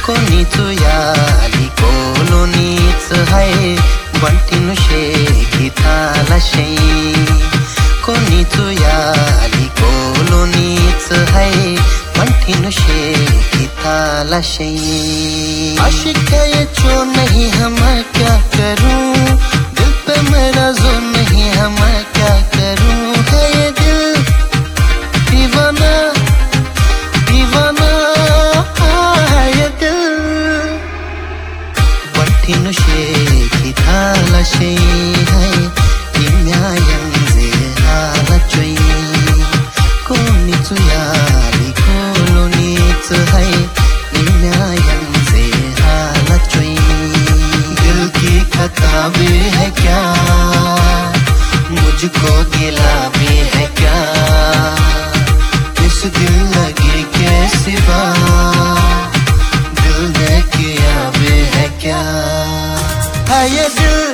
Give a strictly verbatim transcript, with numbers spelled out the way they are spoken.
कोणीच याली कोलोनीच हाय बंटिनु शेखी थाला शे कोणीच याली कोलोनीच हाय बंटिनु शेखी थाला शे आशिक है ये जो नहीं हम क्या करूं दिल पे मेरा जो नहीं हम क्या करूं है ये दिल दीवाना दीवाना है ये दिल बंटिनु शेखी थाला शे है imya yanze hala choi कोणीच याली कोलोनीच हाय imya yanze hala choi दिल की खता भी है क्या मुझको गिला भी है क्या इस दिल लगी के सिवा दिल ने किया भी है क्या है ये दिल